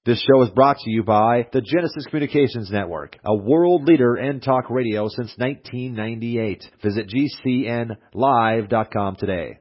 This show is brought to you by the Genesis Communications Network, a world leader in talk radio since 1998. Visit GCNlive.com today.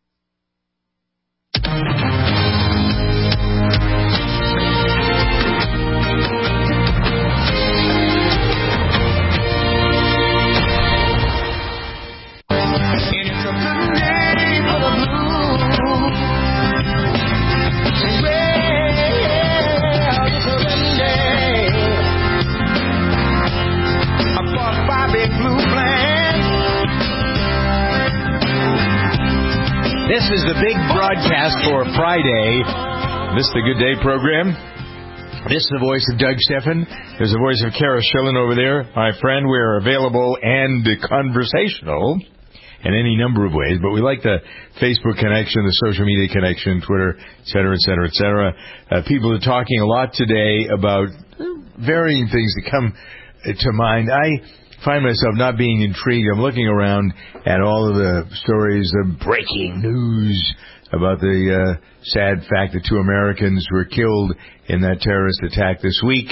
This is the big broadcast for Friday. This is the Good Day program. This is the voice of Doug Stephan. There's the voice of Kara Schillen over there. My friend, we're available and conversational in any number of ways, but we like the Facebook connection, the social media connection, Twitter, et cetera, et cetera, et cetera. People are talking a lot today about varying things that come to mind. I find myself not being intrigued. I'm looking around at all of the stories of breaking news about the sad fact that 2 Americans were killed in that terrorist attack this week.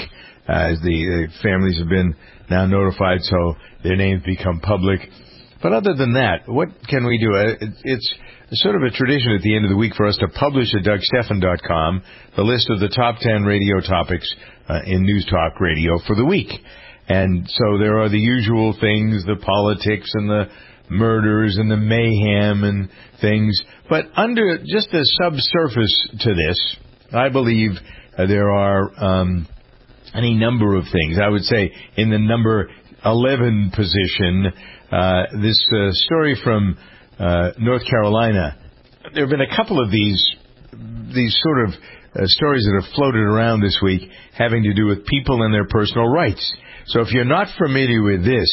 The families have been now notified, so their names become public. But other than that, what can we do? It's sort of a tradition at the end of the week for us to publish at DougStephan.com the list of the top 10 radio topics in News Talk Radio for the week. And so there are the usual things, the politics and the murders and the mayhem and things. But under just the subsurface to this, I believe there are any number of things. I would say in the number 11 position, this story from North Carolina. There have been a couple of these sort of stories that have floated around this week having to do with people and their personal rights. So if you're not familiar with this,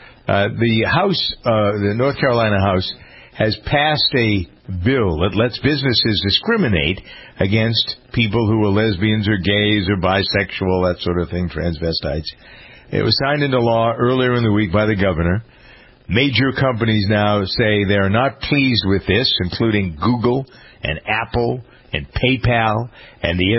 the House, the North Carolina House, has passed a bill that lets businesses discriminate against people who are lesbians or gays or bisexual, that sort of thing, transvestites. It was signed into law earlier in the week by the governor. Major companies now say they're not pleased with this, including Google and Apple and PayPal, and the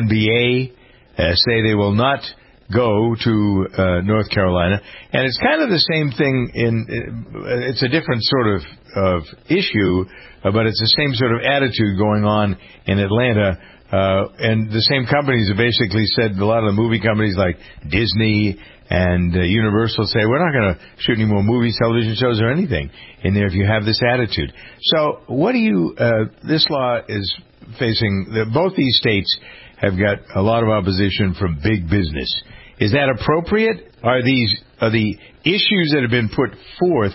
NBA say they will not go to North Carolina. And it's kind of the same thing it's a different sort of issue, but it's the same sort of attitude going on in Atlanta. And the same companies have basically said, a lot of the movie companies like Disney and Universal say, we're not going to shoot any more movies, television shows, or anything in there if you have this attitude. So what do you, this law is facing, both these states have got a lot of opposition from big business. Is that appropriate? Are the issues that have been put forth,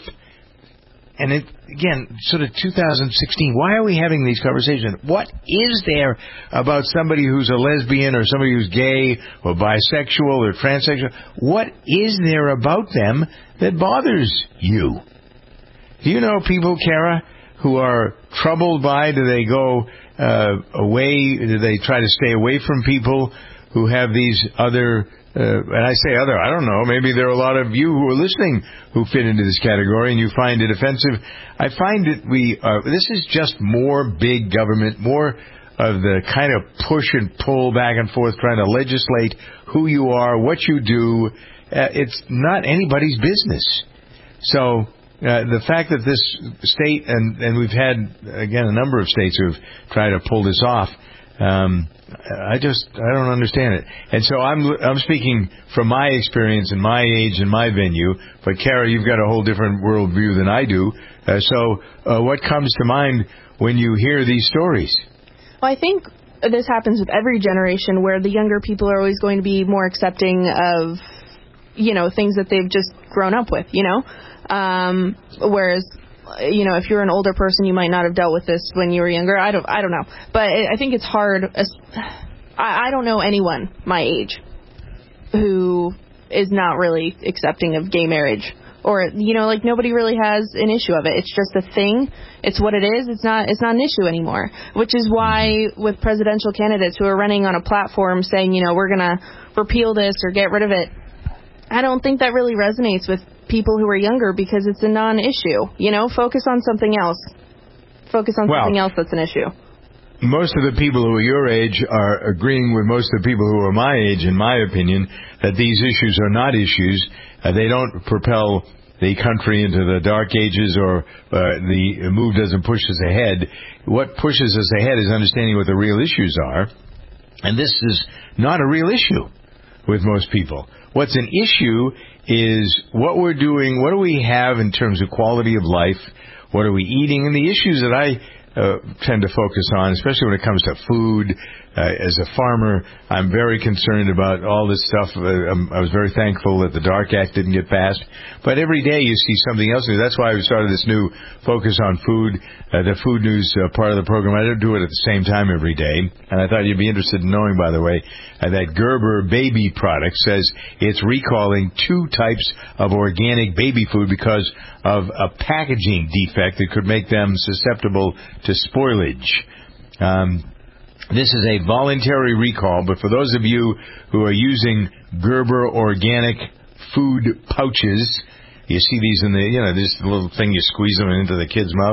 and again, sort of 2016, why are we having these conversations? What is there about somebody who's a lesbian or somebody who's gay or bisexual or transsexual? What is there about them that bothers you? Do you know people, Kara, who are troubled by, do they go away, do they try to stay away from people who have these other, and I say other, I don't know, maybe there are a lot of you who are listening who fit into this category and you find it offensive. I find that this is just more big government, more of the kind of push and pull back and forth, trying to legislate who you are, what you do. It's not anybody's business. So the fact that this state, and we've had, again, a number of states who have tried to pull this off, I don't understand it. And so I'm speaking from my experience and my age and my venue, but Kara, you've got a whole different worldview than I do. So what comes to mind when you hear these stories? Well, I think this happens with every generation, where the younger people are always going to be more accepting of, things that they've just grown up with, whereas, if you're an older person, you might not have dealt with this when you were younger. I don't know. But I think it's hard. I don't know anyone my age who is not really accepting of gay marriage, or, nobody really has an issue of it. It's just a thing. It's what it is. It's not an issue anymore, which is why with presidential candidates who are running on a platform saying, we're going to repeal this or get rid of it, I don't think that really resonates with people who are younger, because it's a non-issue. Focus on something else. Focus on something else that's an issue. most of the people who are your age are agreeing with most of the people who are my age, in my opinion, that these issues are not issues. They don't propel the country into the dark ages, or the move doesn't push us ahead. What pushes us ahead is understanding what the real issues are. And this is not a real issue with most people. What's an issue is what we're doing, what do we have in terms of quality of life, what are we eating, and the issues that I tend to focus on, especially when it comes to food. As a farmer, I'm very concerned about all this stuff. I was very thankful that the DARK Act didn't get passed. But every day you see something else. That's why we started this new focus on food, the food news part of the program. I don't do it at the same time every day. And I thought you'd be interested in knowing, by the way, that Gerber baby product says it's recalling 2 types of organic baby food because of a packaging defect that could make them susceptible to spoilage. This is a voluntary recall, but for those of you who are using Gerber organic food pouches, you see these in this little thing you squeeze them into the kid's mouth.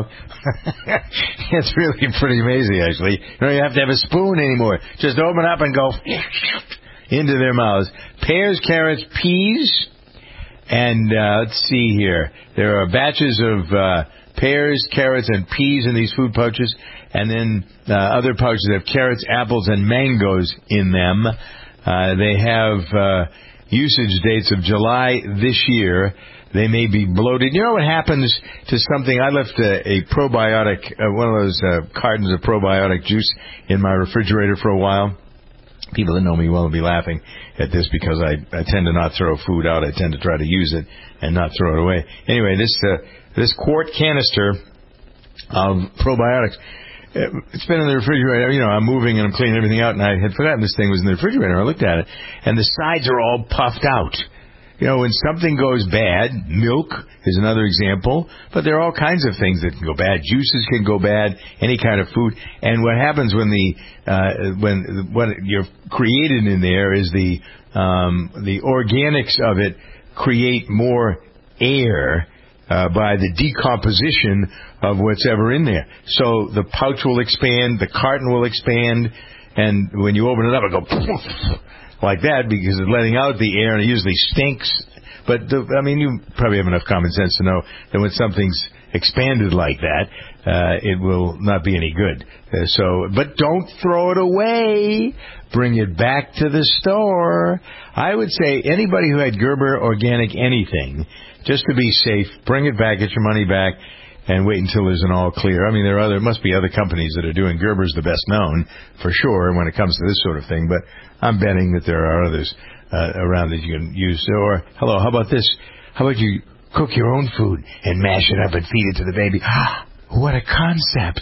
It's really pretty amazing, actually. You don't even have to have a spoon anymore. Just open up and go into their mouths. Pears, carrots, peas, and let's see here. There are batches of pears, carrots, and peas in these food pouches, and then other pouches have carrots, apples, and mangoes in them. They have usage dates of July this year. They may be bloated. You know what happens to something? I left a probiotic, one of those cartons of probiotic juice in my refrigerator for a while. People that know me well will be laughing at this because I tend to not throw food out. I tend to try to use it and not throw it away. Anyway, this quart canister of probiotics, it's been in the refrigerator. I'm moving and I'm cleaning everything out, and I had forgotten this thing was in the refrigerator. I looked at it, and the sides are all puffed out. When something goes bad, milk is another example, but there are all kinds of things that can go bad. Juices can go bad, any kind of food. And what happens when what you're created in there is the organics of it create more air by the decomposition of what's ever in there. So the pouch will expand, the carton will expand, and when you open it up, it'll go like that because it's letting out the air, and it usually stinks. But, you probably have enough common sense to know that when something's expanded like that, it will not be any good. But don't throw it away. Bring it back to the store. I would say anybody who had Gerber Organic anything, just to be safe, bring it back, get your money back, and wait until there's an all clear. There must be other companies that are doing. Gerber's the best known, for sure, when it comes to this sort of thing, but I'm betting that there are others around that you can use. Or, hello, how about this? How about you cook your own food and mash it up and feed it to the baby? What a concept.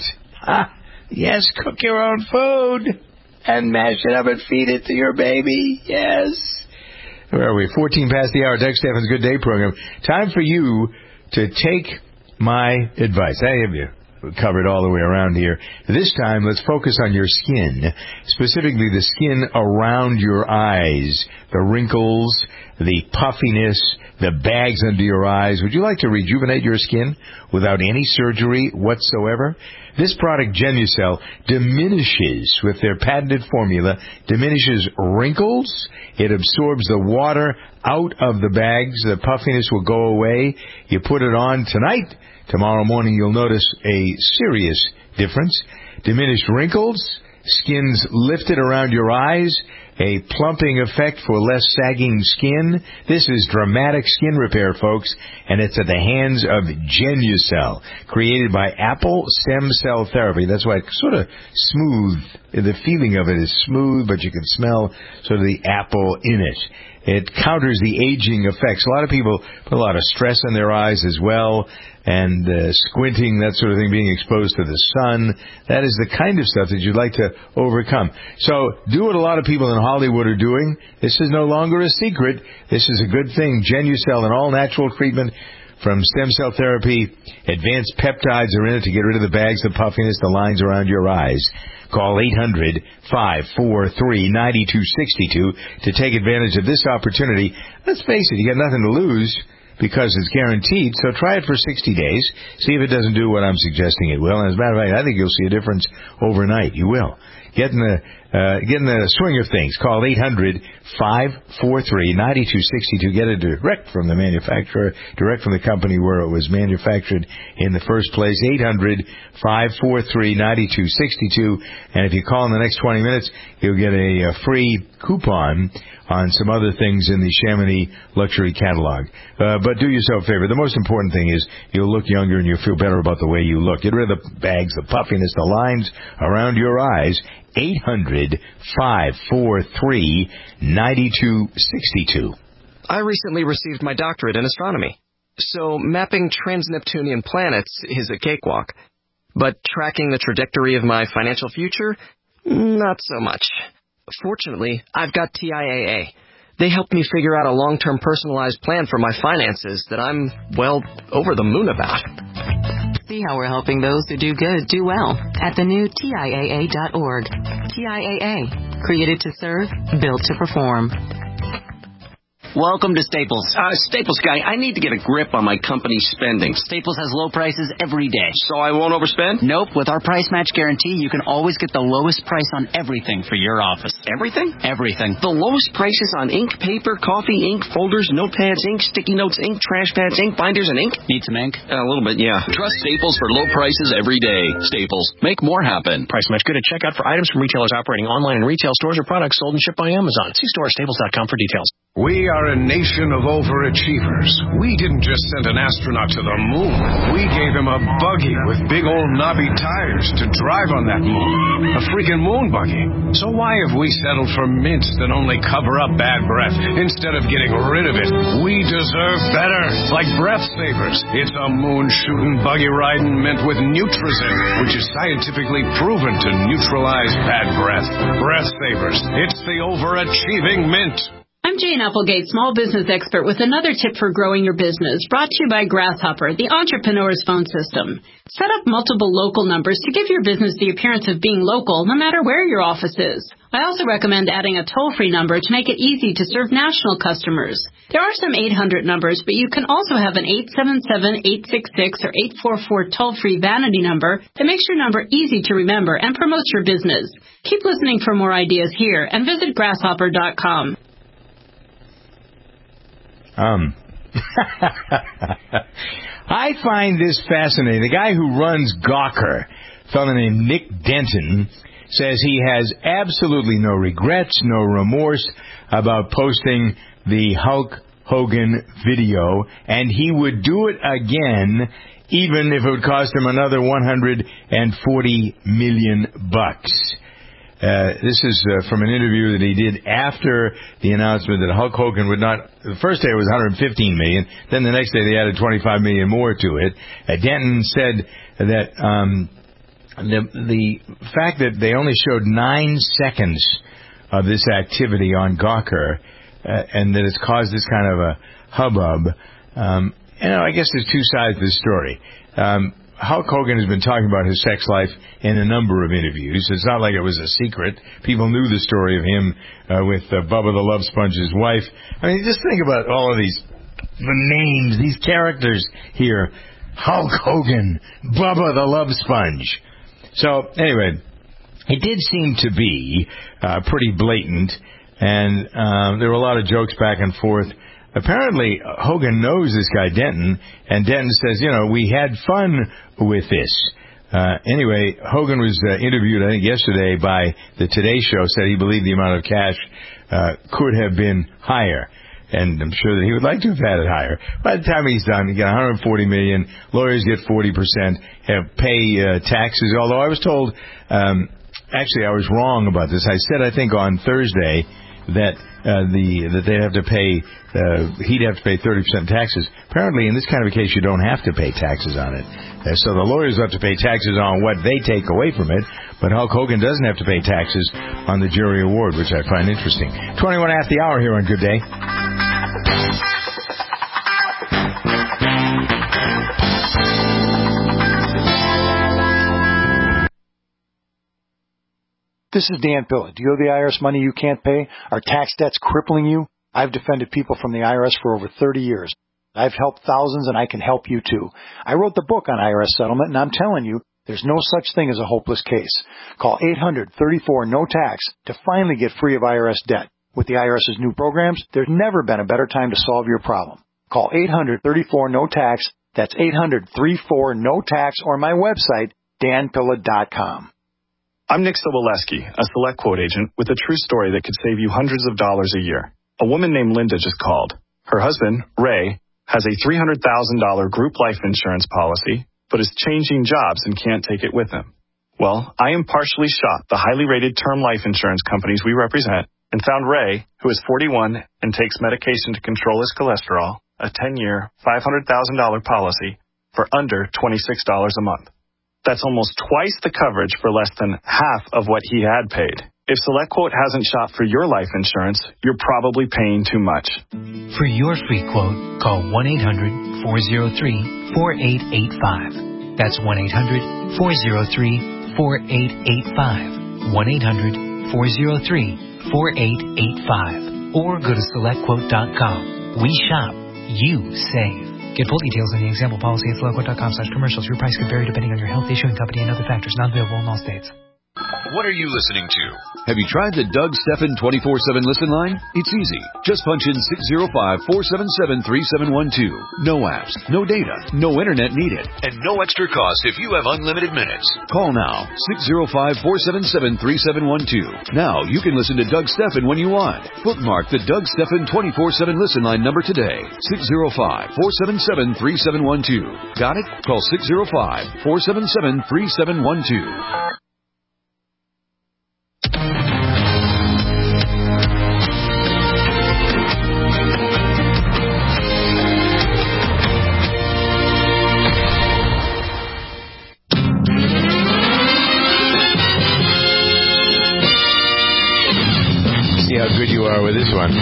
Yes, cook your own food and mash it up and feed it to your baby. Yes. Where are we? 14 past the hour. Doug Steffen's Good Day program. Time for you to take my advice. I have you covered all the way around here. This time, let's focus on your skin, specifically the skin around your eyes, the wrinkles, the puffiness, the bags under your eyes. Would you like to rejuvenate your skin without any surgery whatsoever? This product, Genucel, diminishes, with their patented formula, diminishes wrinkles. It absorbs the water out of the bags. The puffiness will go away. You put it on tonight. Tomorrow morning you'll notice a serious difference. Diminished wrinkles, skins lifted around your eyes, a plumping effect for less sagging skin. This is dramatic skin repair, folks, and it's at the hands of Genucel, created by Apple Stem Cell Therapy. That's why it's sort of smooth. The feeling of it is smooth, but you can smell sort of the apple in it. It counters the aging effects. A lot of people put a lot of stress in their eyes as well, and squinting, that sort of thing, being exposed to the sun. That is the kind of stuff that you'd like to overcome. So do what a lot of people in Hollywood are doing. This is no longer a secret. This is a good thing. Genucel, an all-natural treatment from stem cell therapy. Advanced peptides are in it to get rid of the bags, the puffiness, the lines around your eyes. Call 800-543-9262 to take advantage of this opportunity. Let's face it, you got nothing to lose. because it's guaranteed. So try it for 60 days. See if it doesn't do what I'm suggesting it will. And as a matter of fact, I think you'll see a difference overnight. You will. Get in the swing of things. Call 800-543-9262. Get it direct from the manufacturer, direct from the company where it was manufactured in the first place. 800-543-9262. And if you call in the next 20 minutes, you'll get a free coupon on some other things in the Chamonix luxury catalog. But do yourself a favor. The most important thing is you'll look younger and you'll feel better about the way you look. Get rid of the bags, the puffiness, the lines around your eyes. 800-543-9262. I recently received my doctorate in astronomy. So mapping trans-Neptunian planets is a cakewalk. But tracking the trajectory of my financial future? Not so much. Fortunately, I've got TIAA. They helped me figure out a long-term personalized plan for my finances that I'm, well, over the moon about. See how we're helping those who do good do well at the new TIAA.org. TIAA, created to serve, built to perform. Welcome to Staples. Staples guy, I need to get a grip on my company's spending. Staples has low prices every day. So I won't overspend? Nope. With our price match guarantee, you can always get the lowest price on everything for your office. Everything? Everything. The lowest prices on ink, paper, coffee, ink, folders, notepads, ink, sticky notes, ink, trash pads, ink, binders, and ink? Need some ink? A little bit, yeah. Trust Staples for low prices every day. Staples. Make more happen. Price match good at checkout for items from retailers operating online in retail stores or products sold and shipped by Amazon. See store at staples.com for details. We are a nation of overachievers. We didn't just send an astronaut to the moon. We gave him a buggy with big old knobby tires to drive on that moon. A freaking moon buggy. So why have we settled for mints that only cover up bad breath instead of getting rid of it? We deserve better. Like Breath Savers. It's a moon-shooting, buggy-riding mint with Nutrizin, which is scientifically proven to neutralize bad breath. Breath Savers. It's the overachieving mint. I'm Jane Applegate, small business expert, with another tip for growing your business, brought to you by Grasshopper, the entrepreneur's phone system. Set up multiple local numbers to give your business the appearance of being local, no matter where your office is. I also recommend adding a toll-free number to make it easy to serve national customers. There are some 800 numbers, but you can also have an 877-866 or 844 toll-free vanity number that makes your number easy to remember and promotes your business. Keep listening for more ideas here and visit grasshopper.com. I find this fascinating. The guy who runs Gawker, a fellow named Nick Denton, says he has absolutely no regrets, no remorse about posting the Hulk Hogan video, and he would do it again even if it would cost him another $140 million. This is from an interview that he did after the announcement that Hulk Hogan would not. The first day it was $115 million. Then the next day they added $25 million more to it. Denton said that the fact that they only showed 9 seconds of this activity on Gawker, and that it's caused this kind of a hubbub. I guess there's two sides to the story. Hulk Hogan has been talking about his sex life in a number of interviews. It's not like it was a secret. People knew the story of him with Bubba the Love Sponge's wife. I mean, just think about all of these names, these characters here. Hulk Hogan, Bubba the Love Sponge. So, anyway, it did seem to be pretty blatant, and there were a lot of jokes back and forth. Apparently, Hogan knows this guy Denton, and Denton says, we had fun with this. Anyway, Hogan was interviewed, I think, yesterday by the Today Show, said he believed the amount of cash could have been higher. And I'm sure that he would like to have had it higher. By the time he's done, he got $140 million. Lawyers get 40%. Pay taxes. Although I was told, actually, I was wrong about this. I said, I think on Thursday, that they'd have to pay. He'd have to pay 30% taxes. Apparently, in this kind of a case, you don't have to pay taxes on it. So the lawyers have to pay taxes on what they take away from it. But Hulk Hogan doesn't have to pay taxes on the jury award, which I find interesting. 21 after the hour here on Good Day. This is Dan Pilla. Do you owe the IRS money you can't pay? Are tax debts crippling you? I've defended people from the IRS for over 30 years. I've helped thousands, and I can help you too. I wrote the book on IRS settlement, and I'm telling you, there's no such thing as a hopeless case. Call 800-34-NO-TAX to finally get free of IRS debt. With the IRS's new programs, there's never been a better time to solve your problem. Call 800-34-NO-TAX. That's 800-34-NO-TAX, or my website, danpilla.com. I'm Nick Soboleski, a Select Quote agent with a true story that could save you hundreds of dollars a year. A woman named Linda just called. Her husband, Ray, has a $300,000 group life insurance policy, but is changing jobs and can't take it with him. Well, I impartially shot the highly rated term life insurance companies we represent and found Ray, who is 41 and takes medication to control his cholesterol, a 10-year, $500,000 policy for under $26 a month. That's almost twice the coverage for less than half of what he had paid. If SelectQuote hasn't shot for your life insurance, you're probably paying too much. For your free quote, call 1-800-403-4885. That's 1-800-403-4885. 1-800-403-4885. Or go to SelectQuote.com. We shop. You save. Get full details in the example policy at SelectQuote.com/commercials. Your price could vary depending on your health, issuing company, and other factors. Not available in all states. What are you listening to? Have you tried the Doug Stephan 24/7 listen line? It's easy. Just punch in 605-477-3712. No apps, no data, no internet needed, and no extra cost if you have unlimited minutes. Call now, 605-477-3712. Now you can listen to Doug Stephan when you want. Bookmark the Doug Stephan 24/7 listen line number today. 605-477-3712. Got it? Call 605-477-3712. See how good you are with this one.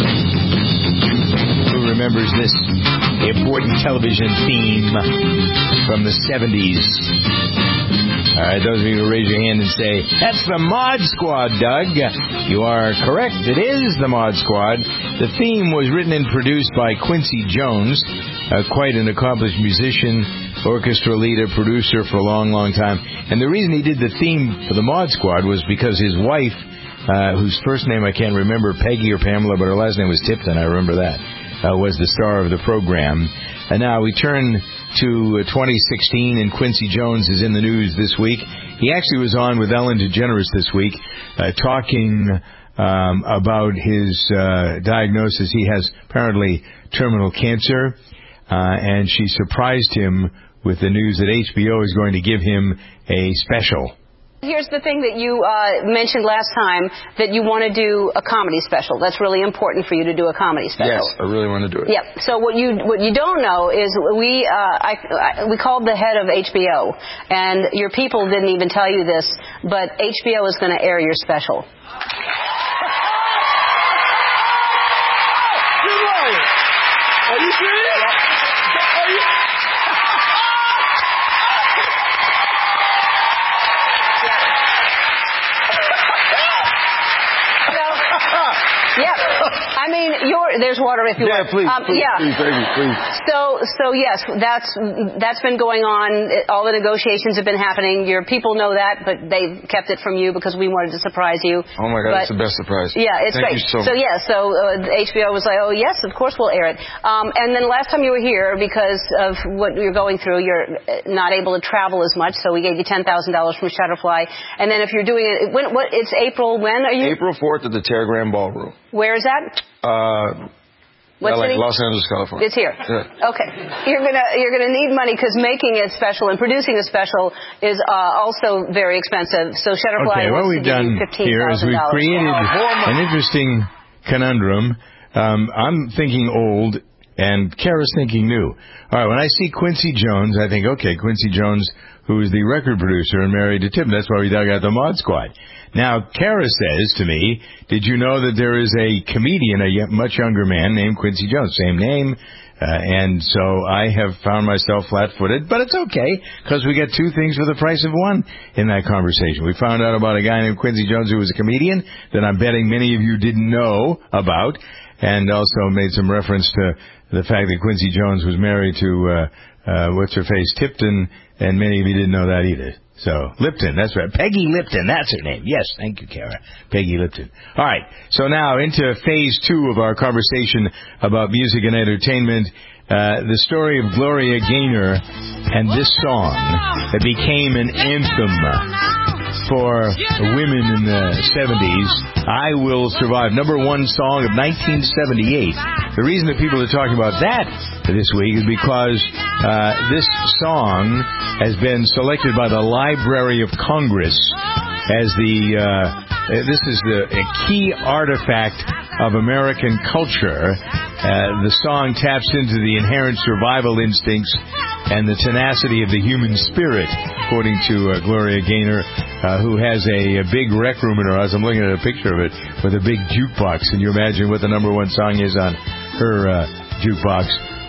Who remembers this important television theme from the 70s? All right, those of you who raise your hand and say, that's the Mod Squad, Doug. You are correct. It is the Mod Squad. The theme was written and produced by Quincy Jones, quite an accomplished musician, orchestra leader, producer for a long, long time. And the reason he did the theme for the Mod Squad was because his wife, whose first name I can't remember, Peggy or Pamela, but her last name was Tipton, I remember that, was the star of the program. And now we turn to 2016, and Quincy Jones is in the news this week. He actually was on with Ellen DeGeneres this week, talking about his diagnosis. He has apparently terminal cancer, and she surprised him with the news that HBO is going to give him a special. Here's the thing that you mentioned last time, that you want to do a comedy special. That's really important for you to do a comedy special. Yes, I really want to do it. Yep. So what you don't know is we called the head of HBO, and your people didn't even tell you this, but HBO is going to air your special. Are you serious? Are you? Yeah, I mean, there's water if you want. Please, please. So yes, that's been going on. All the negotiations have been happening. Your people know that, but they kept it from you because we wanted to surprise you. Oh my God, it's the best surprise. Yeah, it's Thank great. You so HBO was like, oh yes, of course we'll air it. And then last time you were here, because of what you're going through, you're not able to travel as much, so we gave you $10,000 from Shutterfly. And then if you're doing it, it's April. When are you? April 4th at the Terragram Ballroom. Where is that? What city? Los Angeles, California. It's here. Yeah. Okay. You're gonna need money because making it special and producing a special is also very expensive. So Shutterfly what we've done here is we've created an interesting conundrum. I'm thinking old, and Kara's thinking new. All right, when I see Quincy Jones, I think, okay, Quincy Jones, who is the record producer and married to Tim. That's why we dug out the Mod Squad. Now, Kara says to me, did you know that there is a comedian, a much younger man named Quincy Jones? Same name. And so I have found myself flat-footed, but it's okay, because we get two things for the price of one in that conversation. We found out about a guy named Quincy Jones who was a comedian that I'm betting many of you didn't know about. and also made some reference to the fact that Quincy Jones was married to, what's-her-face, Tipton, and many of you didn't know that either. So, Lipton, that's right. Peggy Lipton, that's her name. Yes, thank you, Kara. Peggy Lipton. All right, so now into phase 2 of our conversation about music and entertainment. The story of Gloria Gaynor and this song that became an anthem for women in the 70s, I Will Survive, number 1 song of 1978. The reason that people are talking about that this week is because this song has been selected by the Library of Congress as this is a key artifact of American culture. The song taps into the inherent survival instincts and the tenacity of the human spirit, according to Gloria Gaynor, who has a big rec room in her house. I'm looking at a picture of it with a big jukebox. Can you imagine what the number 1 song is on her jukebox?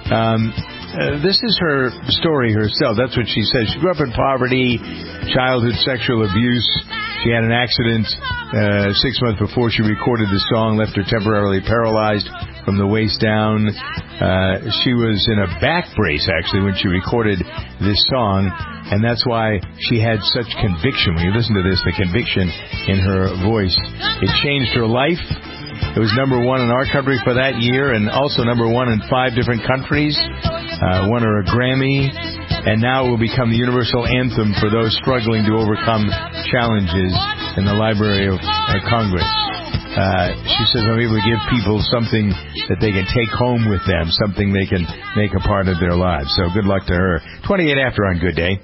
This is her story herself. That's what she says. She grew up in poverty, childhood sexual abuse. She had an accident 6 months before she recorded the song, left her temporarily paralyzed from the waist down. She was in a back brace, actually, when she recorded this song, and that's why she had such conviction. When you listen to this, the conviction in her voice. It changed her life. It was number 1 in our country for that year, and also number 1 in 5 different countries. Won her a Grammy, and now it will become the universal anthem for those struggling to overcome challenges in the Library of Congress. She says, I'm able to give people something that they can take home with them, something they can make a part of their lives. So good luck to her. 28 after on Good Day.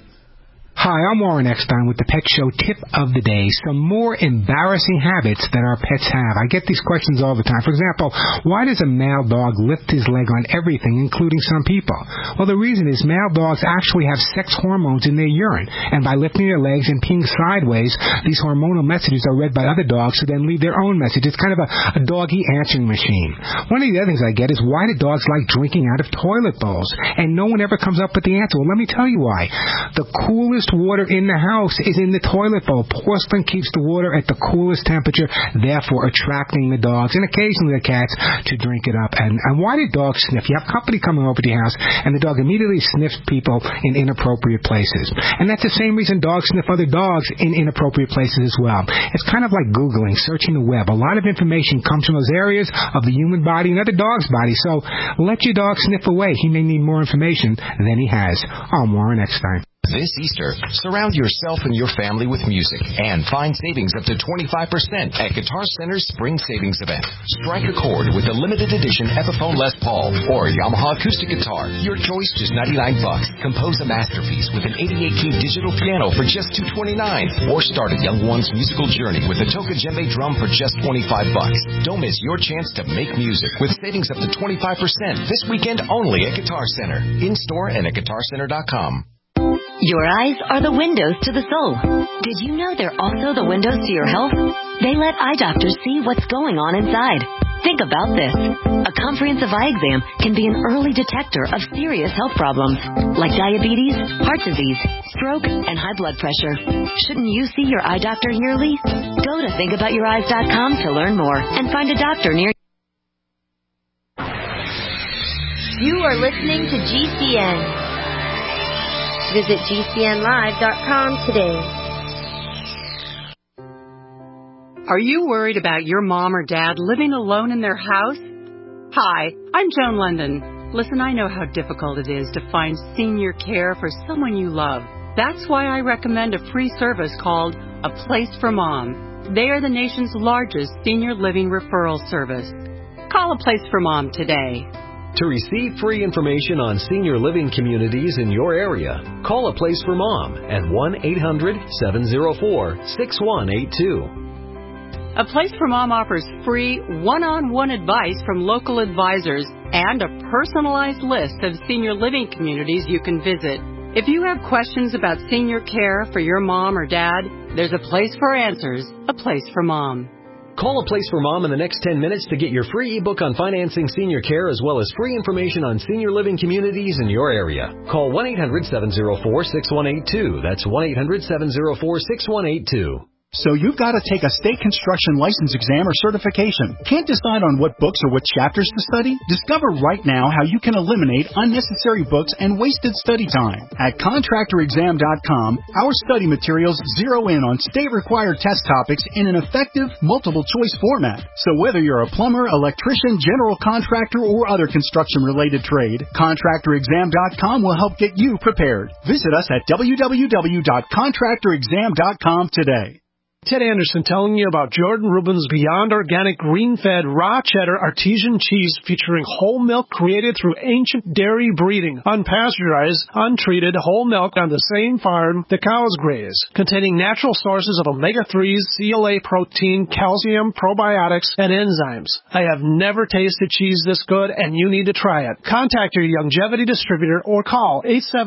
Hi, I'm Warren Eckstein with the Pet Show Tip of the Day. Some more embarrassing habits that our pets have. I get these questions all the time. For example, why does a male dog lift his leg on everything, including some people? Well, the reason is male dogs actually have sex hormones in their urine, and by lifting their legs and peeing sideways, these hormonal messages are read by other dogs who then leave their own message. It's kind of a doggy answering machine. One of the other things I get is, why do dogs like drinking out of toilet bowls? And no one ever comes up with the answer. Well, let me tell you why. The coolest water in the house is in the toilet bowl. Porcelain keeps the water at the coolest temperature, therefore attracting the dogs and occasionally the cats to drink it up. And why do dogs sniff? You have company coming over to your house, and the dog immediately sniffs people in inappropriate places. And that's the same reason dogs sniff other dogs in inappropriate places as well. It's kind of like Googling, searching the web. A lot of information comes from those areas of the human body and other dog's body. So let your dog sniff away. He may need more information than he has. I'm Warren Eckstein. This Easter, surround yourself and your family with music and find savings up to 25% at Guitar Center's Spring Savings Event. Strike a chord with a limited edition Epiphone Les Paul or Yamaha acoustic guitar. Your choice, just $99. Compose a masterpiece with an 88-key digital piano for just $229. Or start a young one's musical journey with a Toka Djembe drum for just $25. Don't miss your chance to make music with savings up to 25% this weekend only at Guitar Center. In-store and at GuitarCenter.com. Your eyes are the windows to the soul. Did you know they're also the windows to your health? They let eye doctors see what's going on inside. Think about this. A comprehensive eye exam can be an early detector of serious health problems like diabetes, heart disease, stroke, and high blood pressure. Shouldn't you see your eye doctor yearly? Go to thinkaboutyouryes.com to learn more and find a doctor near you. You are listening to GCN. Visit GCNlive.com today. Are you worried about your mom or dad living alone in their house? Hi, I'm Joan London. Listen, I know how difficult it is to find senior care for someone you love. That's why I recommend a free service called A Place for Mom. They are the nation's largest senior living referral service. Call A Place for Mom today. To receive free information on senior living communities in your area, call A Place for Mom at 1-800-704-6182. A Place for Mom offers free one-on-one advice from local advisors and a personalized list of senior living communities you can visit. If you have questions about senior care for your mom or dad, there's a place for answers, A Place for Mom. Call A Place for Mom in the next 10 minutes to get your free ebook on financing senior care as well as free information on senior living communities in your area. Call 1-800-704-6182. That's 1-800-704-6182. So you've got to take a state construction license exam or certification. Can't decide on what books or what chapters to study? Discover right now how you can eliminate unnecessary books and wasted study time. At contractorexam.com, our study materials zero in on state-required test topics in an effective, multiple-choice format. So whether you're a plumber, electrician, general contractor, or other construction-related trade, contractorexam.com will help get you prepared. Visit us at www.contractorexam.com today. Ted Anderson telling you about Jordan Rubin's Beyond Organic Green-Fed Raw Cheddar Artesian Cheese featuring whole milk created through ancient dairy breeding, unpasteurized, untreated whole milk on the same farm the cows graze, containing natural sources of omega-3s, CLA protein, calcium, probiotics, and enzymes. I have never tasted cheese this good, and you need to try it. Contact your Youngevity distributor or call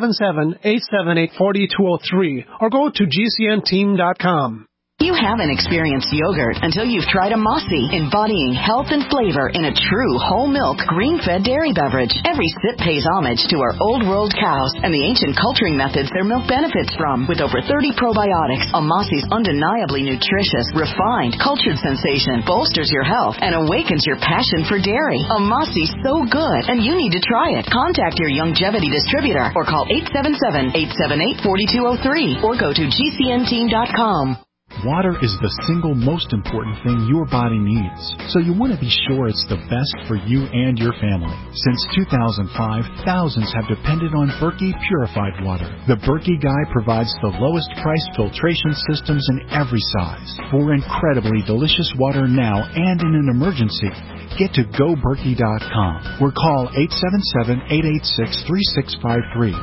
877-878-4203 or go to gcnteam.com. You haven't experienced yogurt until you've tried a Mossy, embodying health and flavor in a true whole milk, green-fed dairy beverage. Every sip pays homage to our old world cows and the ancient culturing methods their milk benefits from. With over 30 probiotics, a Mossy's undeniably nutritious, refined, cultured sensation bolsters your health and awakens your passion for dairy. A Mossy's so good, and you need to try it. Contact your Youngevity distributor or call 877-878-4203 or go to gcnteam.com. Water is the single most important thing your body needs, so you want to be sure it's the best for you and your family. Since 2005, thousands have depended on Berkey purified water. The Berkey Guy provides the lowest price filtration systems in every size. For incredibly delicious water now and in an emergency, get to GoBerkey.com or call 877-886-3653.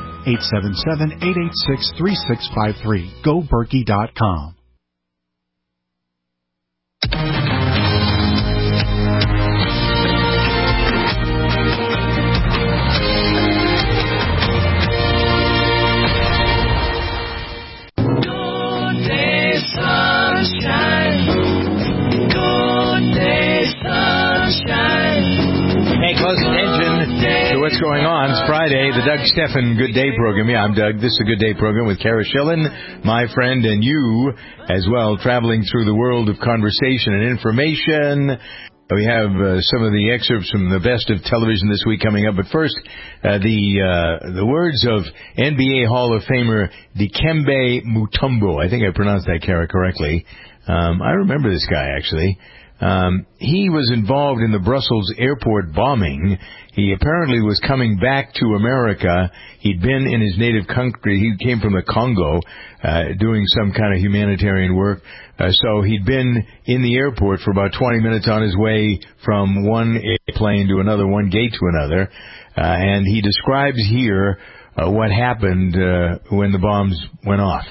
877-886-3653. GoBerkey.com. Hey, close attention to what's going on. It's Friday, the Doug Stephan Good Day program. Yeah, I'm Doug. This is a Good Day program with Kara Schillen, my friend, and you as well, traveling through the world of conversation and information. We have some of the excerpts from the best of television this week coming up. But first, the words of NBA Hall of Famer Dikembe Mutombo. I think I pronounced that, Kara, correctly. I remember this guy, actually. He was involved in the Brussels airport bombing. He apparently was coming back to America. He'd been in his native country. He came from the Congo, doing some kind of humanitarian work. So he'd been in the airport for about 20 minutes on his way from one airplane to another, one gate to another. And he describes here what happened when the bombs went off.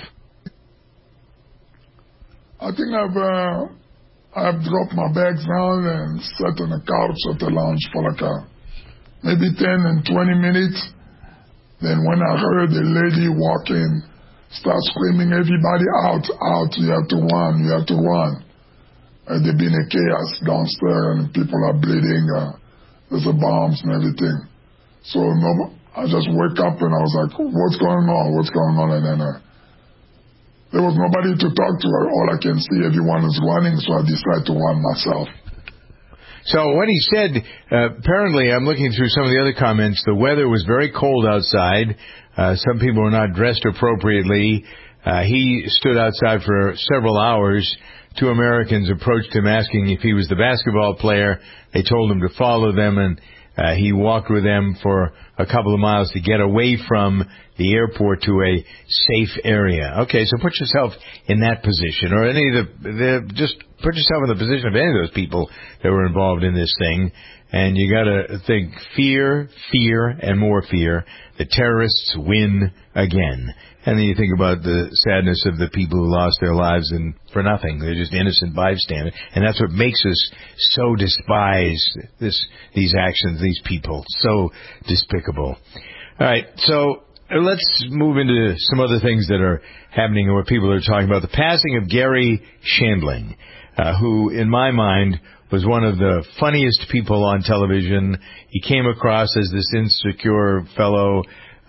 I think I've dropped my bags down and sat on a couch at the lounge for like maybe 10 and 20 minutes. Then when I heard the lady walking, start screaming, everybody out, you have to run, you have to run. There's been a chaos downstairs and people are bleeding, there's the bombs and everything. So I just wake up and I was like, what's going on? And then there was nobody to talk to. All I can see, everyone is running, so I decided to run myself. So what he said, apparently, I'm looking through some of the other comments, the weather was very cold outside. Some people were not dressed appropriately. He stood outside for several hours. Two Americans approached him asking if he was the basketball player. They told him to follow them, and he walked with them for a couple of miles to get away from the airport to a safe area. Okay, so put yourself in that position, or any of just put yourself in the position of any of those people that were involved in this thing, and you got to think fear, and more fear. The terrorists win again. And then you think about the sadness of the people who lost their lives and for nothing. They're just innocent bystanders. And that's what makes us so despise these actions, these people. So despicable. All right, so let's move into some other things that are happening and what people are talking about. The passing of Gary Shandling, who, in my mind, was one of the funniest people on television. He came across as this insecure fellow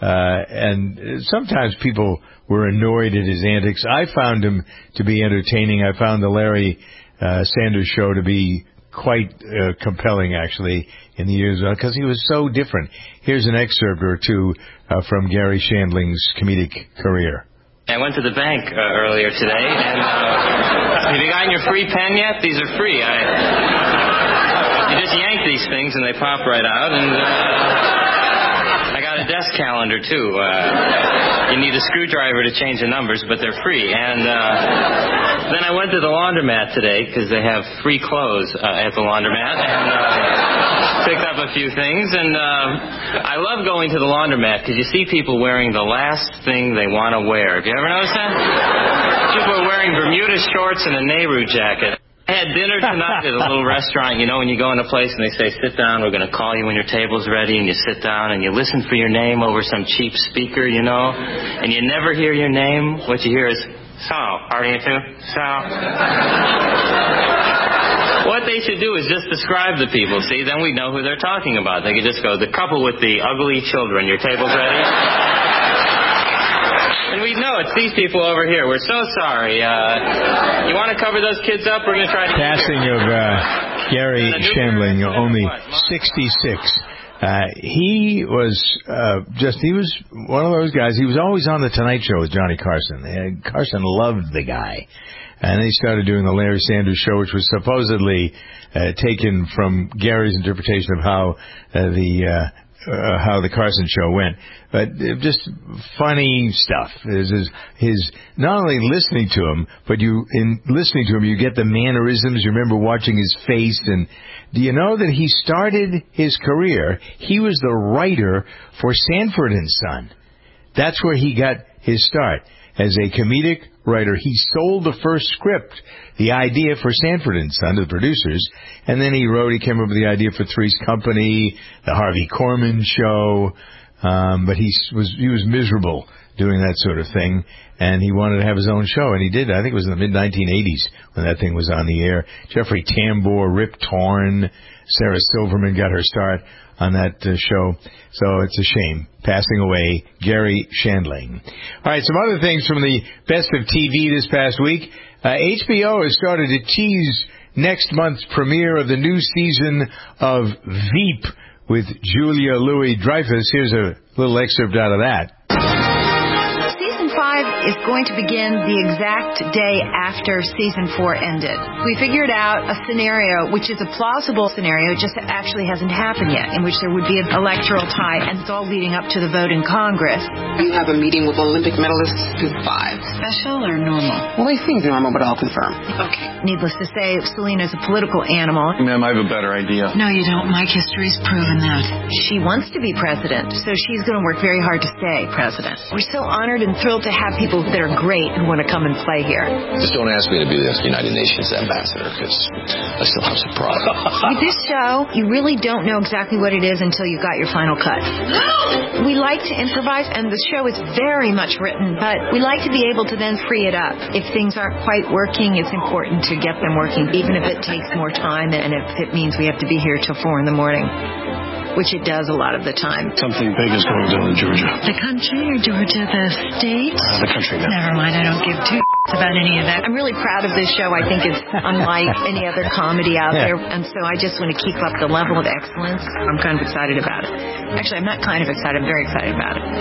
And sometimes people were annoyed at his antics. I found him to be entertaining. I found the Larry Sanders Show to be quite compelling, actually, in the years because he was so different. Here's an excerpt or two from Gary Shandling's comedic career. I went to the bank earlier today, and have you gotten your free pen yet? These are free. You just yank these things, and they pop right out, and I got a desk calendar, too. You need a screwdriver to change the numbers, but they're free. And then I went to the laundromat today, because they have free clothes at the laundromat, and picked up a few things. And I love going to the laundromat, because you see people wearing the last thing they want to wear. Have you ever noticed that? People are wearing Bermuda shorts and a Nehru jacket. I had dinner tonight at a little restaurant. You know, when you go in a place and they say, sit down, we're going to call you when your table's ready, and you sit down and you listen for your name over some cheap speaker, you know, and you never hear your name. What you hear is, so, are you too? So. What they should do is just describe the people, see? Then we know who they're talking about. They could just go, the couple with the ugly children, your table's ready? And we know it's these people over here. We're so sorry. You want to cover those kids up? We're going to try to... Passing of Gary Shandling, only 66. He was he was one of those guys. He was always on the Tonight Show with Johnny Carson. Carson loved the guy. And they started doing the Larry Sanders Show, which was supposedly taken from Gary's interpretation of how the Carson Show went. But just funny stuff. His not only listening to him, but in listening to him, you get the mannerisms. You remember watching his face. And do you know that he started his career? He was the writer for Sanford and Son. That's where he got his start. As a comedic writer, he sold the first script, the idea for Sanford and Son to the producers, and then he came up with the idea for Three's Company, the Harvey Korman Show, but he was miserable doing that sort of thing, and he wanted to have his own show, and he did. I think it was in the mid-1980s when that thing was on the air. Jeffrey Tambor, Rip Torn, Sarah Silverman got her start on that show. So it's a shame. Passing away, Gary Shandling. All right, some other things from the Best of TV this past week. HBO has started to tease next month's premiere of the new season of Veep with Julia Louis-Dreyfus. Here's a little excerpt out of that. Season 5 is going to begin the exact day after Season 4 ended. We figured out a scenario, which is a plausible scenario, just actually hasn't happened yet, in which there would be an electoral tie, and it's all leading up to the vote in Congress. You have a meeting with Olympic medalists in 5. Special or normal? Well, they seem normal, but I'll confirm. Okay. Needless to say, Selena's a political animal. Ma'am, I have a better idea. No, you don't. My history's proven that. She wants to be president, so she's going to work very hard to stay president. We're so honored and thrilled to have people that are great and want to come and play here. Just don't ask me to be the United Nations ambassador, because I still have some pride. With this show, you really don't know exactly what it is until you've got your final cut. We like to improvise, and the show is very much written, but we like to be able to then free it up. If things aren't quite working, it's important to get them working, even if it takes more time and if it means we have to be here till 4 in the morning. Which it does a lot of the time. Something big is going down in Georgia. The country or Georgia, the state? The country now. Never mind, I don't give two about any of that. I'm really proud of this show. I think it's unlike any other comedy out there. And so I just want to keep up the level of excellence. I'm kind of excited about it. Actually, I'm not kind of excited. I'm very excited about it.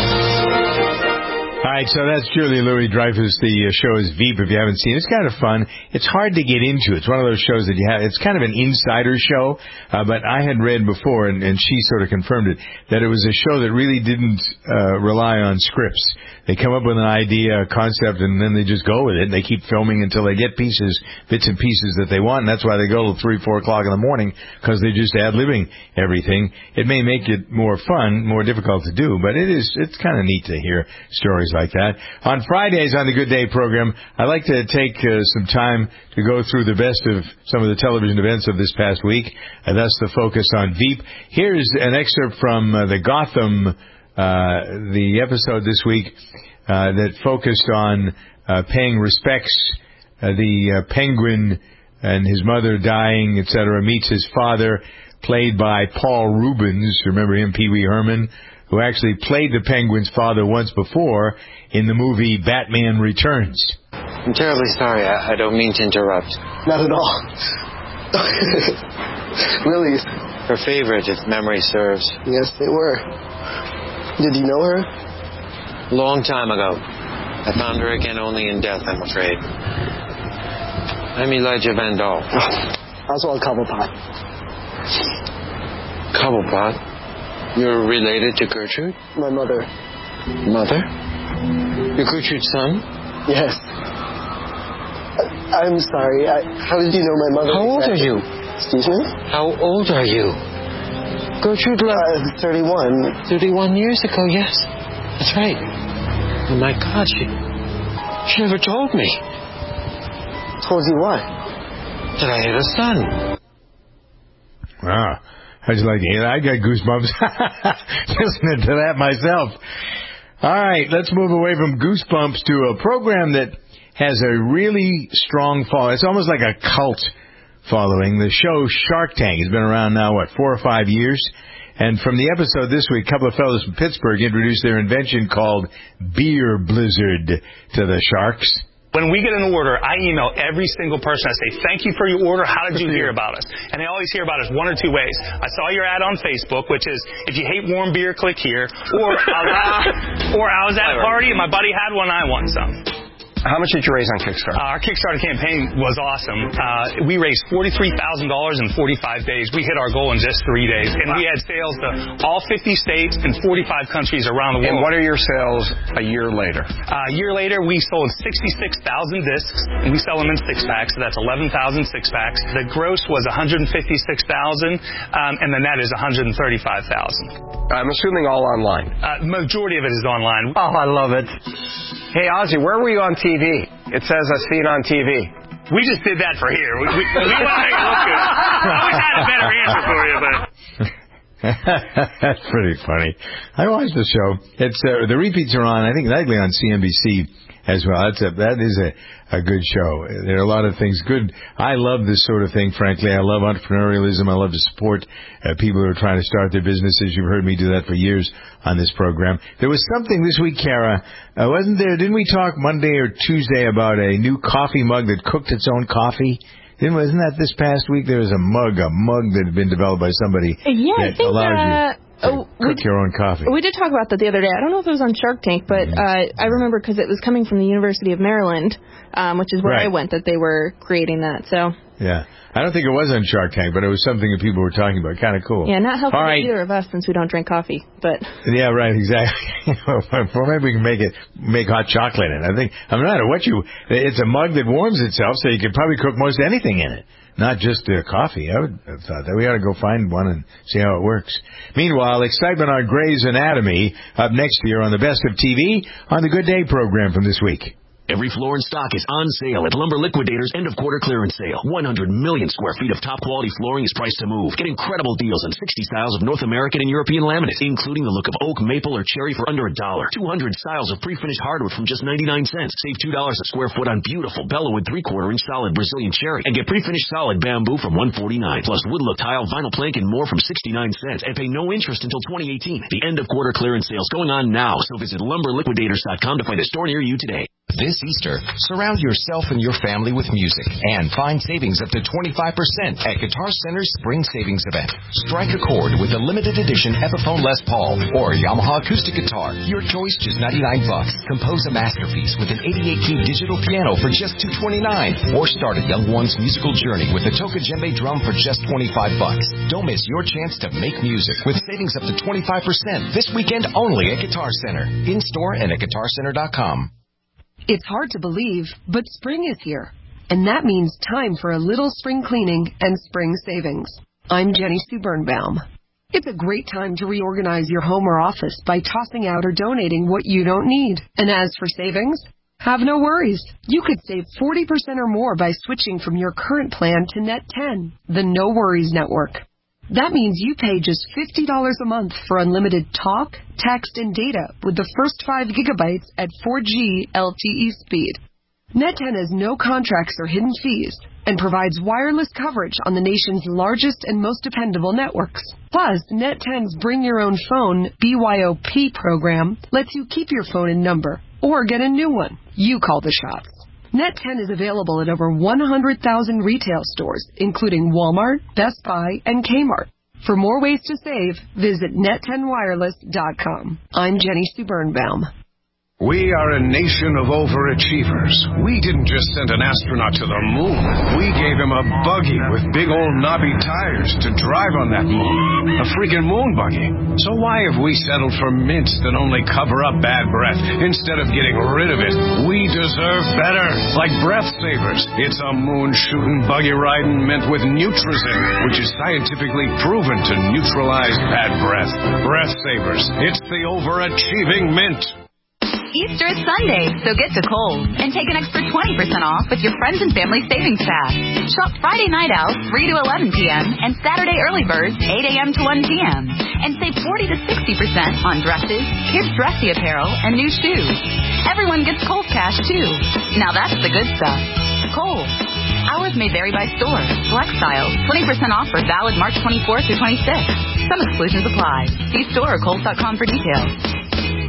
All right, so that's Julia Louis-Dreyfus. The show is Veep, if you haven't seen it. It's kind of fun. It's hard to get into. It's one of those shows that you have. It's kind of an insider show, but I had read before, and she sort of confirmed it, that it was a show that really didn't rely on scripts. They come up with an idea, a concept, and then they just go with it. They keep filming until they get bits and pieces that they want, and that's why they go till 3, 4 o'clock in the morning, because they're just ad-libbing everything. It may make it more fun, more difficult to do, but it's kind of neat to hear stories like that. On Fridays on the Good Day program, I like to take some time to go through the best of some of the television events of this past week, and that's the focus on Veep. Here's an excerpt from the Gotham, the episode this week that focused on paying respects. The Penguin and his mother dying, etc., meets his father, played by Paul Reubens. Remember him, Pee Wee Herman, who actually played the Penguin's father once before in the movie Batman Returns. I'm terribly sorry. I don't mean to interrupt. Not at all. Lily's. Her favorite, if memory serves. Yes, they were. Did you know her? Long time ago. I found her again only in death, I'm afraid. I'm Elijah Van Dahl. Oswald Cobblepot. Cobblepot? You're related to Gertrude? My mother. Mother? You're Gertrude's son? Yes. I'm sorry. How did you know my mother? How old are you? Excuse me? How old are you? Gertrude left... 31. 31 years ago, yes. That's right. Oh, my God, she never told me. Told you what? That I had a son. Wow. How'd you like to hear that? I got goosebumps listening to that myself. All right, let's move away from goosebumps to a program that has a really strong following. It's almost like a cult following. The show Shark Tank has been around now, 4 or 5 years? And from the episode this week, a couple of fellows from Pittsburgh introduced their invention called Beer Blizzard to the sharks. When we get an order, I email every single person. I say, thank you for your order. How did you hear about us? And they always hear about us one or two ways. I saw your ad on Facebook, which is, if you hate warm beer, click here. Or I was at a party and my buddy had one, I want some. How much did you raise on Kickstarter? Our Kickstarter campaign was awesome. We raised $43,000 in 45 days. We hit our goal in just 3 days. And we had sales to all 50 states and 45 countries around the world. And what are your sales a year later? A year later, we sold 66,000 discs, and we sell them in 6-packs, so that's 11,000 6-packs. The gross was $156,000, and the net is $135,000. I'm assuming all online. Majority of it is online. Oh, I love it. Hey, Ozzy, where were you on TV? It says I see it on TV. We just did that for here. We want to make it look good. I wish I had a better answer for you, but... That's pretty funny. I watched the show. It's the repeats are on, I think, nightly on CNBC as well. That is a good show. There are a lot of things good. I love this sort of thing, frankly. I love entrepreneurialism. I love to support people who are trying to start their businesses. You've heard me do that for years on this program. There was something this week, Kara, wasn't there? Didn't we talk Monday or Tuesday about a new coffee mug that cooked its own coffee? Wasn't that this past week? There was a mug that had been developed by somebody that allowed you to cook your own coffee. We did talk about that the other day. I don't know if it was on Shark Tank, but I remember because it was coming from the University of Maryland, which is where I went, that they were creating that. So yeah. I don't think it was on Shark Tank, but it was something that people were talking about. Kind of cool. Yeah, not helpful to either of us since we don't drink coffee. But yeah, right, exactly. Well, maybe we can make hot chocolate in it. I think, no matter what it's a mug that warms itself, so you could probably cook most anything in it. Not just coffee. I would have thought that we ought to go find one and see how it works. Meanwhile, excitement on Grey's Anatomy up next year on the Best of TV on the Good Day program from this week. Every floor in stock is on sale at Lumber Liquidators' end-of-quarter clearance sale. 100 million square feet of top-quality flooring is priced to move. Get incredible deals on 60 styles of North American and European laminate, including the look of oak, maple, or cherry for under $1. 200 styles of pre-finished hardwood from just 99 cents. Save $2 a square foot on beautiful Bellawood 3/4-inch solid Brazilian cherry. And get pre-finished solid bamboo from $149. Plus wood-look tile, vinyl plank, and more from 69 cents. And pay no interest until 2018. The end-of-quarter clearance sale is going on now, so visit LumberLiquidators.com to find a store near you today. This Easter, surround yourself and your family with music and find savings up to 25% at Guitar Center's Spring Savings Event. Strike a chord with a limited edition Epiphone Les Paul or Yamaha acoustic guitar. Your choice, just $99. Compose a masterpiece with an 88-key digital piano for just $229. Or start a young one's musical journey with a Toka Djembe drum for just $25. Don't miss your chance to make music with savings up to 25% this weekend only at Guitar Center. In-store and at GuitarCenter.com. It's hard to believe, but spring is here. And that means time for a little spring cleaning and spring savings. I'm Jenny Sue Birnbaum. It's a great time to reorganize your home or office by tossing out or donating what you don't need. And as for savings, have no worries. You could save 40% or more by switching from your current plan to Net 10, the No Worries Network. That means you pay just $50 a month for unlimited talk, text, and data with the first 5 gigabytes at 4G LTE speed. Net10 has no contracts or hidden fees and provides wireless coverage on the nation's largest and most dependable networks. Plus, Net10's Bring Your Own Phone BYOP program lets you keep your phone and number or get a new one. You call the shots. Net10 is available at over 100,000 retail stores, including Walmart, Best Buy, and Kmart. For more ways to save, visit net10wireless.com. I'm Jenny Sue Birnbaum. We are a nation of overachievers. We didn't just send an astronaut to the moon. We gave him a buggy with big old knobby tires to drive on that moon. A freaking moon buggy. So why have we settled for mints that only cover up bad breath instead of getting rid of it? We deserve better. Like Breath Savers. It's a moon-shooting, buggy-riding mint with Nutrizin, which is scientifically proven to neutralize bad breath. Breath Savers. It's the overachieving mint. Easter is Sunday, so get to Kohl's and take an extra 20% off with your friends and family savings pass. Shop Friday Night Out 3 to 11 p.m. and Saturday Early Birds 8 a.m. to 1 p.m. and save 40 to 60% on dresses, kids' dressy apparel, and new shoes. Everyone gets Kohl's cash, too. Now that's the good stuff. Kohl's. Hours may vary by store. Select styles. 20% offer valid March 24th through 26th. Some exclusions apply. See store or Kohl's.com for details.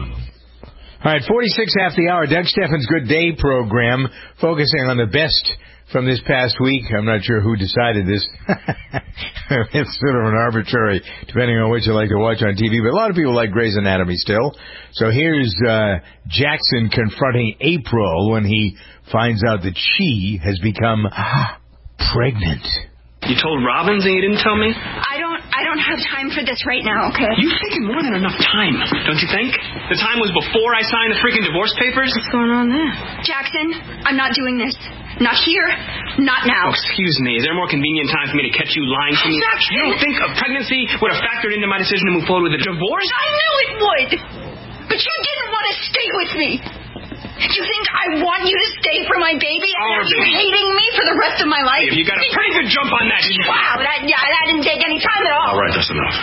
All right, 46 after the hour, Doug Steffen's Good Day program, focusing on the best from this past week. I'm not sure who decided this. It's sort of an arbitrary, depending on what you like to watch on TV. But a lot of people like Grey's Anatomy still. So here's Jackson confronting April when he finds out that she has become pregnant. You told Robbins and you didn't tell me? I don't have time for this right now, okay? You've taken more than enough time, don't you think? The time was before I signed the freaking divorce papers? What's going on there? Jackson, I'm not doing this. Not here. Not now. Oh, excuse me. Is there a more convenient time for me to catch you lying to me? Jackson! You don't think a pregnancy would have factored into my decision to move forward with a divorce? I knew it would! But you didn't want to stay with me. You think I want you to stay for my baby and are you hating me for the rest of my life? You got a pretty good jump on that, didn't you? Wow, that didn't take any time at all. All right, that's enough.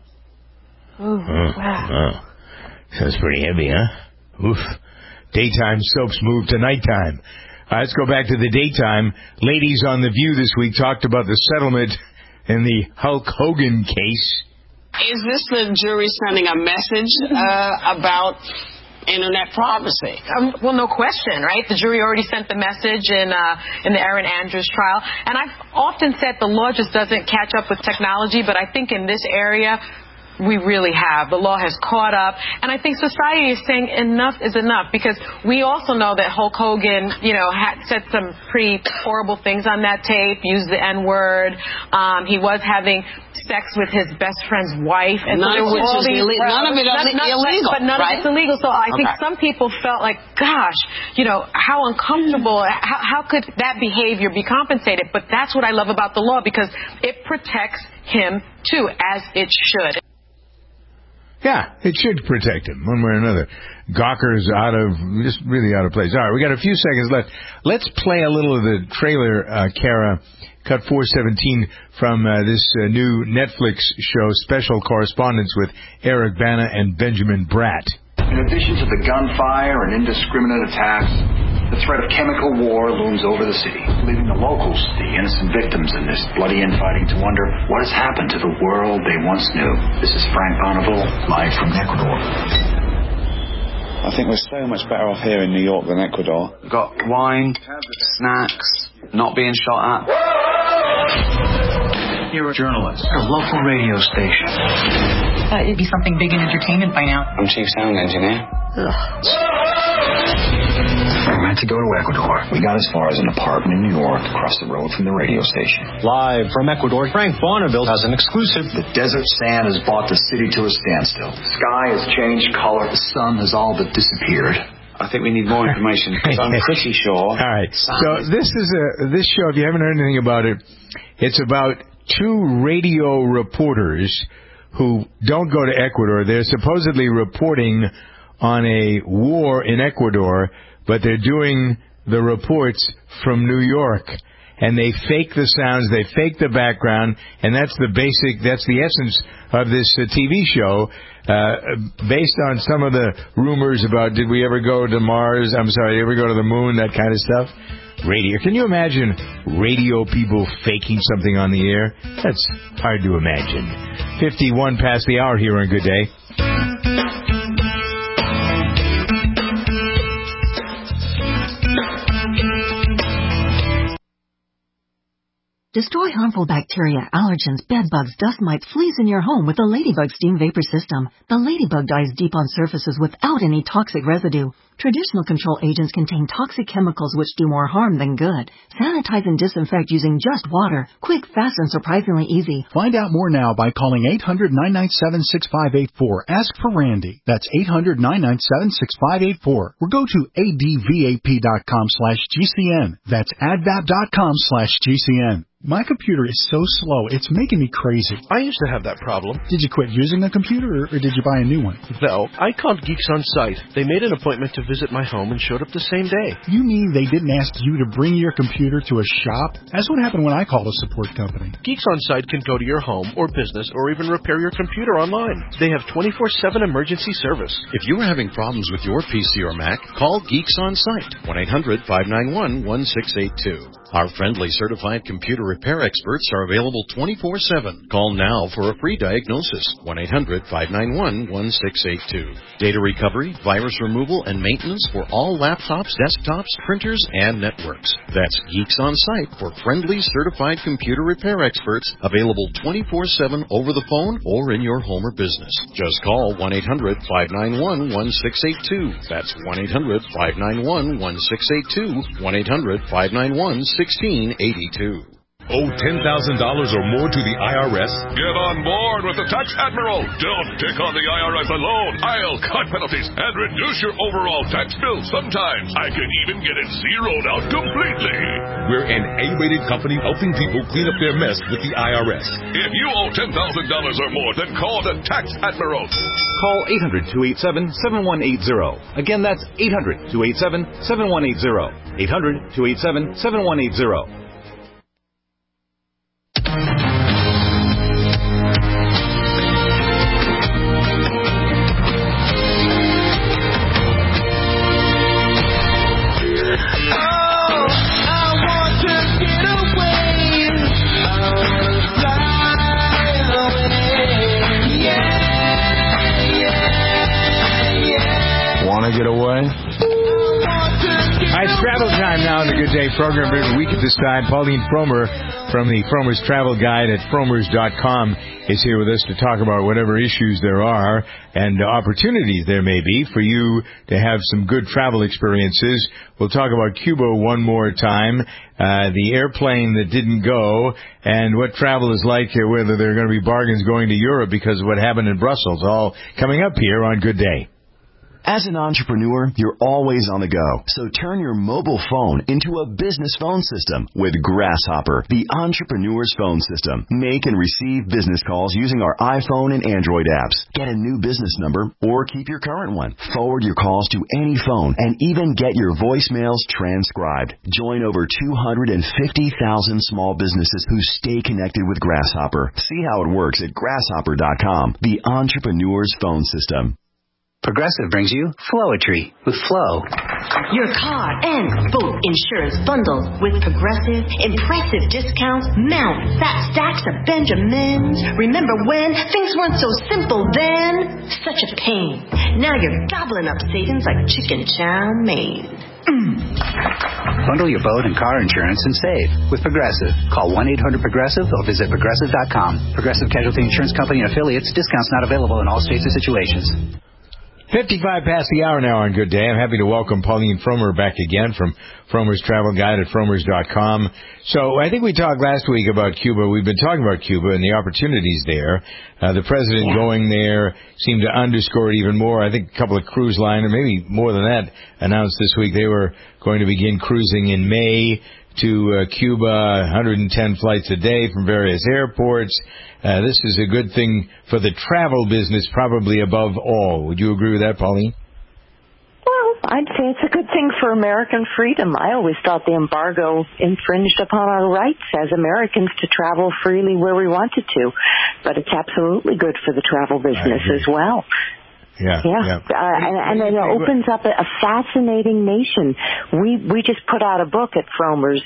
Oh, wow. Sounds pretty heavy, huh? Oof. Daytime soaps move to nighttime. Let's go back to the daytime. Ladies on The View this week talked about the settlement in the Hulk Hogan case. Is this the jury sending a message about internet privacy? Well, no question, right? The jury already sent the message in the Erin Andrews trial. And I've often said the law just doesn't catch up with technology, but I think in this area, we really have. The law has caught up. And I think society is saying enough is enough because we also know that Hulk Hogan, had said some pretty horrible things on that tape, used the N-word. He was having sex with his best friend's wife. And none of it is illegal. But none of it's illegal. So I think some people felt like, gosh, how uncomfortable, how could that behavior be compensated? But that's what I love about the law because it protects him, too, as it should. Yeah, it should protect him one way or another. Gawker's just really out of place. All right, we got a few seconds left. Let's play a little of the trailer, Kara, cut 417 from this new Netflix show, Special Correspondence with Eric Bana and Benjamin Bratt. In addition to the gunfire and indiscriminate attacks, the threat of chemical war looms over the city, leaving the locals, the innocent victims in this bloody infighting, to wonder what has happened to the world they once knew. This is Frank Bonneville, live from Ecuador. I think we're so much better off here in New York than Ecuador. We've got wine, snacks, not being shot at. You're a journalist at a local radio station. It'd be something big in entertainment by now. I'm chief sound engineer. We had to go to Ecuador. We got as far as an apartment in New York, across the road from the radio station. Live from Ecuador, Frank Bonneville has an exclusive. The desert sand has brought the city to a standstill. The sky has changed color. The sun has all but disappeared. I think we need more information because I'm pretty sure. All right. So this show, if you haven't heard anything about it, it's about two radio reporters who don't go to Ecuador. They're supposedly reporting on a war in Ecuador, but they're doing the reports from New York. and they fake the sounds, they fake the background, and that's the essence of this TV show, based on some of the rumors about did we ever go to Mars, ever go to the moon, that kind of stuff. Radio. Can you imagine radio people faking something on the air? That's hard to imagine. 51 past the hour here on Good Day. Destroy harmful bacteria, allergens, bedbugs, dust mites, fleas in your home with the Ladybug Steam Vapor System. The Ladybug dives deep on surfaces without any toxic residue. Traditional control agents contain toxic chemicals which do more harm than good. Sanitize and disinfect using just water. Quick, fast, and surprisingly easy. Find out more now by calling 800-997-6584. Ask for Randy. That's 800-997-6584. Or go to advap.com/GCN. That's advap.com/GCN. My computer is so slow, it's making me crazy. I used to have that problem. Did you quit using a computer, or did you buy a new one? No, I called Geeks On Site. They made an appointment to visit my home and showed up the same day. You mean they didn't ask you to bring your computer to a shop? That's what happened when I called a support company. Geeks On Site can go to your home or business or even repair your computer online. They have 24/7 emergency service. If you are having problems with your PC or Mac, call Geeks On Site, 1-800-591-1682. Our friendly certified computer repair experts are available 24/7. Call now for a free diagnosis, 1-800-591-1682. Data recovery, virus removal, and maintenance for all laptops, desktops, printers, and networks. That's Geeks On Site for friendly certified computer repair experts, available 24/7 over the phone or in your home or business. Just call 1-800-591-1682. That's 1-800-591-1682, 1-800-591-1682. Owe $10,000 or more to the IRS? Get on board with the Tax Admiral. Don't take on the IRS alone. I'll cut penalties and reduce your overall tax bill. Sometimes I can even get it zeroed out completely. We're an A-rated company helping people clean up their mess with the IRS. If you owe $10,000 or more, then call the Tax Admiral. Call 800-287-7180. Again, that's 800-287-7180. 800-287-7180. Get away. It's travel time now in the Good Day program. Every week at this time, Pauline Fromer from the Fromer's Travel Guide at fromers.com is here with us to talk about whatever issues there are and opportunities there may be for you to have some good travel experiences. We'll talk about Cuba one more time, the airplane that didn't go, and what travel is like, whether there are going to be bargains going to Europe because of what happened in Brussels. All coming up here on Good Day. As an entrepreneur, you're always on the go. So turn your mobile phone into a business phone system with Grasshopper, the entrepreneur's phone system. Make and receive business calls using our iPhone and Android apps. Get a new business number or keep your current one. Forward your calls to any phone and even get your voicemails transcribed. Join over 250,000 small businesses who stay connected with Grasshopper. See how it works at grasshopper.com, the entrepreneur's phone system. Progressive brings you Flowetry with Flow. Your car and boat insurance bundled with Progressive. Impressive discounts, mountain fat stacks of Benjamins. Remember when things weren't so simple then? Such a pain. Now you're gobbling up savings like chicken chow mein. Bundle your boat and car insurance and save with Progressive. Call 1-800-PROGRESSIVE or visit Progressive.com. Progressive Casualty Insurance Company and affiliates. Discounts not available in all states or situations. 55 past the hour now on Good Day. I'm happy to welcome Pauline Fromer back again from Fromer's Travel Guide at fromers.com. So I think we talked last week about Cuba. We've been talking about Cuba and the opportunities there. The president going there seemed to underscore it even more. I think a couple of cruise lines, or maybe more than that, announced this week they were going to begin cruising in May to Cuba, 110 flights a day from various airports. This is a good thing for the travel business, probably above all. Would you agree with that, Pauline? Well, I'd say It's a good thing for American freedom. I always thought the embargo infringed upon our rights as Americans to travel freely where we wanted to. But it's absolutely good for the travel business as well. And it opens up a fascinating nation. We just put out a book at Frommer's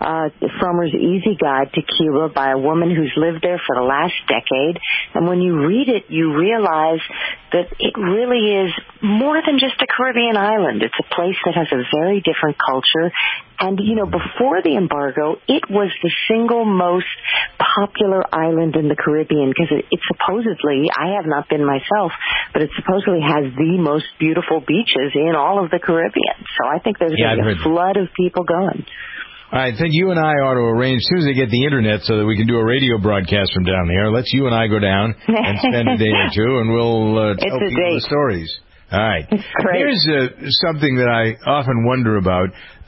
Easy Guide to Cuba by a woman who's lived there for the last decade. And when you read it, you realize that it really is more than just a Caribbean island. It's a place that has a very different culture. And, before the embargo, it was the single most popular island in the Caribbean because it supposedly, I have not been myself, but it supposedly has the most beautiful beaches in all of the Caribbean. So I think there's going to be a flood of people going. I think you and I ought to arrange, as soon as they get the Internet so that we can do a radio broadcast from down there, let's you and I go down and spend a day or two, and we'll tell people the stories. All right. Here's something that I often wonder about.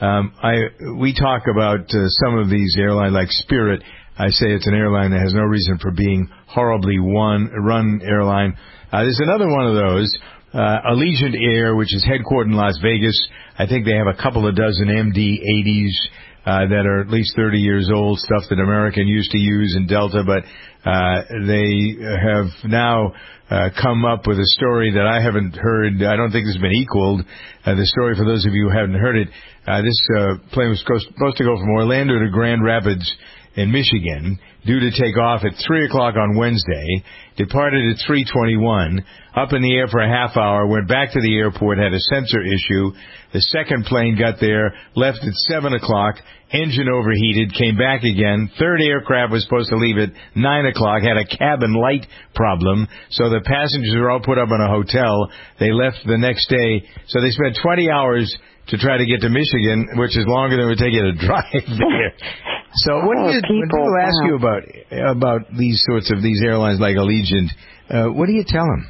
We talk about some of these airlines, like Spirit. I say it's an airline that has no reason for being horribly run airline. There's another one of those, Allegiant Air, which is headquartered in Las Vegas. I think they have a couple of dozen MD-80s that are at least 30 years old, stuff that American used to use in Delta, but they have now come up with a story that I haven't heard. I don't think it's been equaled. The story, for those of you who haven't heard it, this plane was supposed to go from Orlando to Grand Rapids in Michigan, due to take off at 3 o'clock on Wednesday, departed at 3:21, up in the air for a half hour, went back to the airport, had a sensor issue. The second plane got there, left at 7 o'clock, engine overheated, came back again. Third aircraft was supposed to leave at 9 o'clock, had a cabin light problem, so the passengers were all put up in a hotel. They left the next day, so they spent 20 hours to try to get to Michigan, which is longer than it would take you to drive there. So when people ask you about these sorts of these airlines like Allegiant, what do you tell them?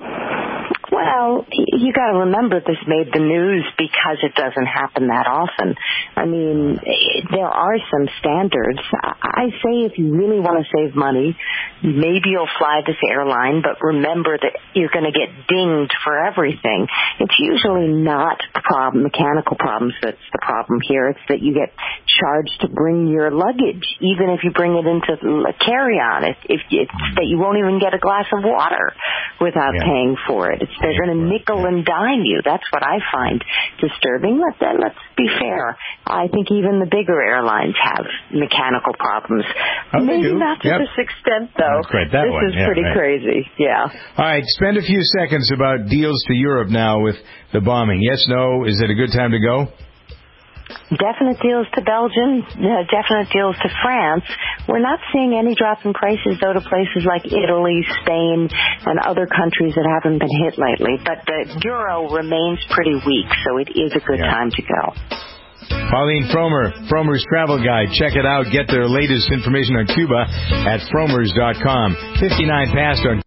Well, you got to remember this made the news because it doesn't happen that often. I mean, there are some standards. I say if you really want to save money, maybe you'll fly this airline, but remember that you're going to get dinged for everything. It's usually not mechanical problems that's the problem here. It's that you get charged to bring your luggage, even if you bring it into a carry-on. It's that you won't even get a glass of water without paying for it. They're going to nickel and dime you. That's what I find disturbing. Let's be fair. I think even the bigger airlines have mechanical problems. Maybe not to this extent, though. This is pretty crazy. Yeah. All right. Spend a few seconds about deals to Europe now with the bombing. Yes, no? Is it a good time to go? Definite deals to Belgium, definite deals to France. We're not seeing any drop in prices, though, to places like Italy, Spain, and other countries that haven't been hit lately. But the euro remains pretty weak, so it is a good time to go. Pauline Frommer, Frommer's Travel Guide. Check it out. Get their latest information on Cuba at frommers.com. 59 past on.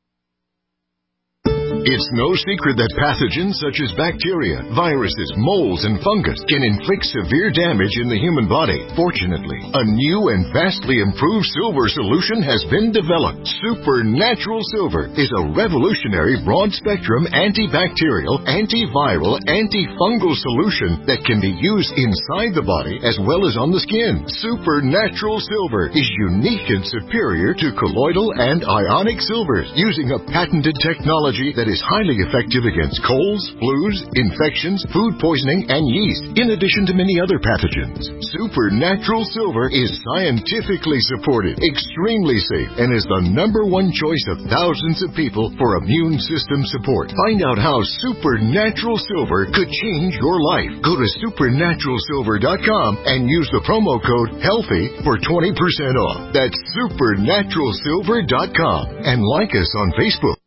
It's no secret that pathogens such as bacteria, viruses, molds, and fungus can inflict severe damage in the human body. Fortunately, a new and vastly improved silver solution has been developed. Supernatural Silver is a revolutionary broad-spectrum antibacterial, antiviral, antifungal solution that can be used inside the body as well as on the skin. Supernatural Silver is unique and superior to colloidal and ionic silvers, using a patented technology that is highly effective against colds, flus, infections, food poisoning, and yeast, in addition to many other pathogens. Supernatural Silver is scientifically supported, extremely safe, and is the #1 choice of thousands of people for immune system support. Find out how Supernatural Silver could change your life. Go to supernaturalsilver.com and use the promo code HEALTHY for 20% off. That's supernaturalsilver.com, and like us on Facebook.